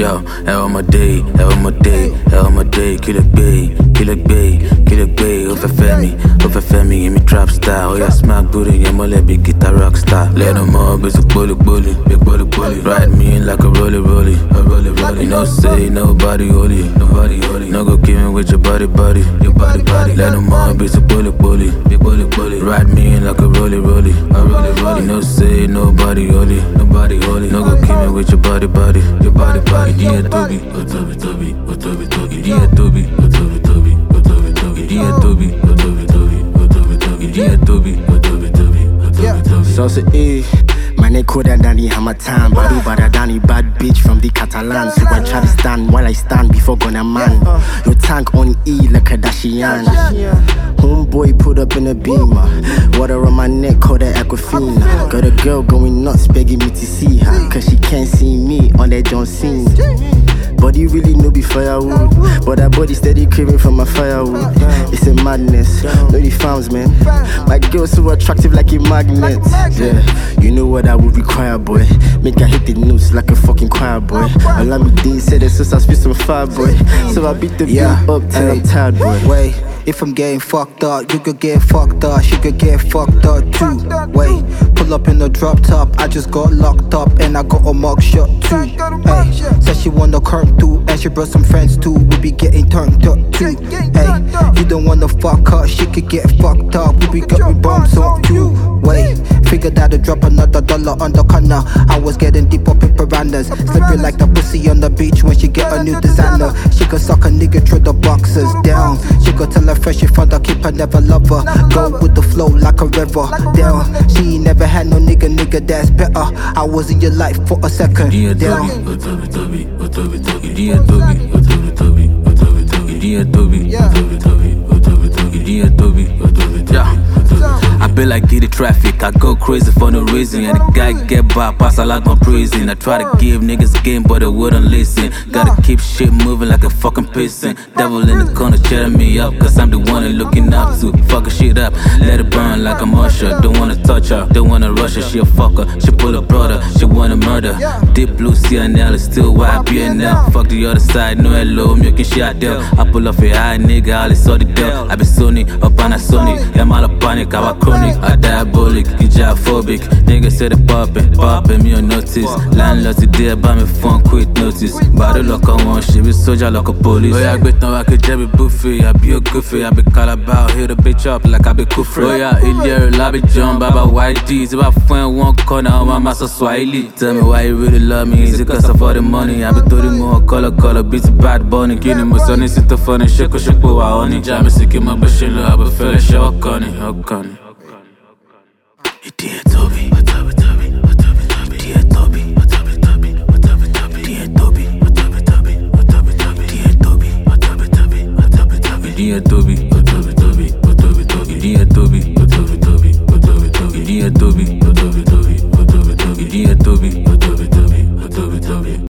Yo, hell my day, hell my day, hell my day. Kill it bay, kill it bay, kill it bay. Femi, give me trap style. Oh yeah, smack booty, yeah, my let big guitar rock star. Let them all be so bully, big bully. Ride me in like a rolly. You know, say nobody holy. No go kill me with your body. Let them all be so bully, big bully. Ride me in like a rolly. You know, say nobody holy. No go kill me with your body. Idiot Toby. Sauce E, my name Koda Danny Hamatan, Badu Badadani, bad bitch from the Catalan. So I try to stand while I stand before gonna man. Your tank on E like a Kardashian. Homeboy put up in a beamer. Water on my neck, call that Aquafina. Got a girl going nuts, begging me to see her, cause she can't see me on that John Cena. Body really no be firewood, but that body steady craving from my firewood. It's a madness, no the farms, man. My girl so attractive like a magnet. Yeah, you know what I would require, boy. Make her hit the notes like a fucking choir, boy. Allow me D said the so I spit some fire, boy. So I beat the beat up till I'm tired, boy. Wait, if I'm getting fucked up, you could get fucked up, she could get fucked up too. Wait, pull up in the drop top, I just got locked up and I got a mug shot too. Hey, said she wanna curb too, and she brought some friends too. We be getting turned up too. Hey, you don't wanna fuck her, she could get fucked up. We be getting bombs up too. Wait, figured out to drop another $1 on the corner. I was getting deep up in piranhas, slippery like the pussy on the beach when she get a new designer. She could suck a nigga through the boxes down. She could tell her fresh if I keep her, never love her. Go with the flow like a river down. She ain't never had no nigga that's better. I was in your life for a second down. I be like get the traffic, I go crazy for no reason. And the guy get by, pass I like my prison. I try to give niggas a game, but they wouldn't listen. Gotta keep shit moving like a fucking piston. Devil in the corner cheering me up, cause I'm the one they're looking up to. Fucking shit up, let it burn like a Usher. Don't wanna touch her, don't wanna rush her. She a fucker, she pull a brother, she wanna murder. Deep blue CNL is still YBNL. Fuck the other side, no hello, milking shit out there. I pull off a high nigga, all is all the deal. I be Sony, up on a Sony, yeah, mal a panic, I was chronic, I diabolic, phobic. Niggas say they poppin', me on notice. Landlord today, buy me phone, quick notice. Body lock on one shit, be soldier like a police. Oh yeah, I get no, I could be buffy, I be a goofy, I be calabar, hit a bitch up like I be Kufri. Oh yeah, Ilya, I be John, Baba White D's. If I find one corner, I'm a master Swahili. Tell me why you really love me, is it cause of all the money? I be doing more color, beats bad bunny. Getting my son, it's the funny, shake, wa honey. Jammy, sick in my bashilla, I be feeling shit, Okani. Idiot Toby, Idiot Toby.